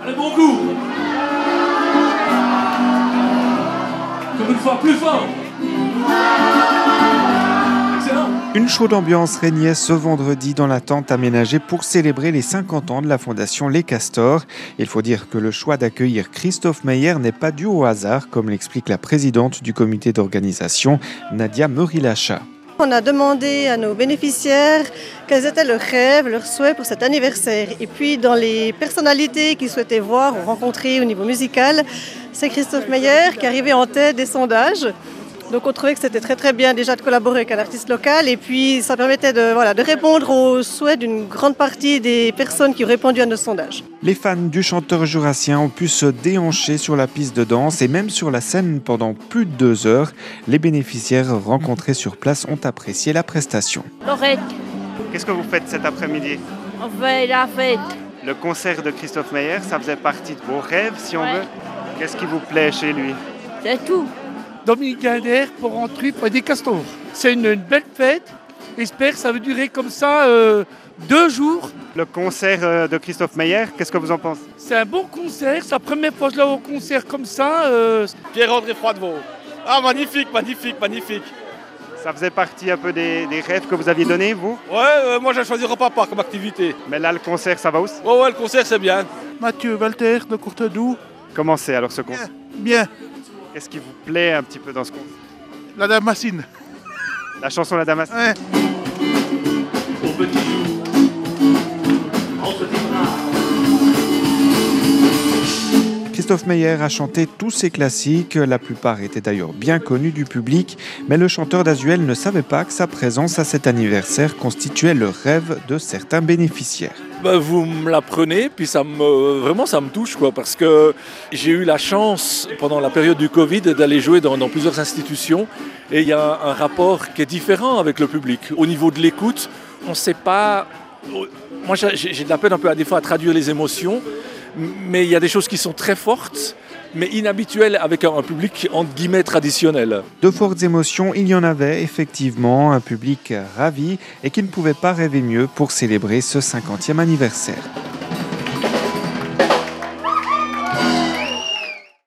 Allez, bon coup. Comme une fois, plus fort. Excellent. Une chaude ambiance régnait ce vendredi dans la tente aménagée pour célébrer les 50 ans de la fondation Les Castors. Il faut dire que le choix d'accueillir Christophe Meyer n'est pas dû au hasard, comme l'explique la présidente du comité d'organisation, Nadia Merilacha. On a demandé à nos bénéficiaires quels étaient leurs rêves, leurs souhaits pour cet anniversaire. Et puis dans les personnalités qu'ils souhaitaient voir ou rencontrer au niveau musical, c'est Christophe Meyer qui arrivait en tête des sondages. Donc on trouvait que c'était très très bien déjà de collaborer avec un artiste local et puis ça permettait de répondre aux souhaits d'une grande partie des personnes qui ont répondu à nos sondages. Les fans du chanteur jurassien ont pu se déhancher sur la piste de danse et même sur la scène pendant plus de 2 heures. Les bénéficiaires rencontrés sur place ont apprécié la prestation. Lorette, Qu'est-ce que vous faites cet après-midi? on fait la fête. Le concert de Christophe Meyer, ça faisait partie de vos rêves, si on Ouais. veut. Qu'est-ce qui vous plaît chez lui? C'est tout. Dominique Guinder pour rentrer près des Castors. C'est une belle fête. J'espère que ça va durer comme ça 2 jours. Le concert de Christophe Meyer, qu'est-ce que vous en pensez? C'est un bon concert. C'est la première fois que je l'ai au concert comme ça. Pierre-André Froidevaux. Ah, magnifique, magnifique, magnifique. Ça faisait partie un peu des rêves que vous aviez donnés, vous? Ouais, moi j'ai choisi repas parc comme activité. Mais là, le concert, ça va aussi? Ouais, le concert c'est bien. Mathieu Walter de Courtedoux. Comment c'est alors ce concert? Bien. Qu'est-ce qui vous plaît un petit peu dans ce concert? La Damascine. La chanson La Damas? Ouais. Au petit jour. Entre tes bras. Christophe Meyer a chanté tous ses classiques, la plupart étaient d'ailleurs bien connus du public, mais le chanteur d'Azuel ne savait pas que sa présence à cet anniversaire constituait le rêve de certains bénéficiaires. Vous me l'apprenez, puis ça me touche, quoi, parce que j'ai eu la chance, pendant la période du Covid, d'aller jouer dans plusieurs institutions, et il y a un rapport qui est différent avec le public. Au niveau de l'écoute, on ne sait pas... Moi, j'ai de la peine un peu des fois à traduire les émotions, mais il y a des choses qui sont très fortes, mais inhabituelles avec un public entre guillemets traditionnel. De fortes émotions, il y en avait effectivement, un public ravi et qui ne pouvait pas rêver mieux pour célébrer ce 50e anniversaire.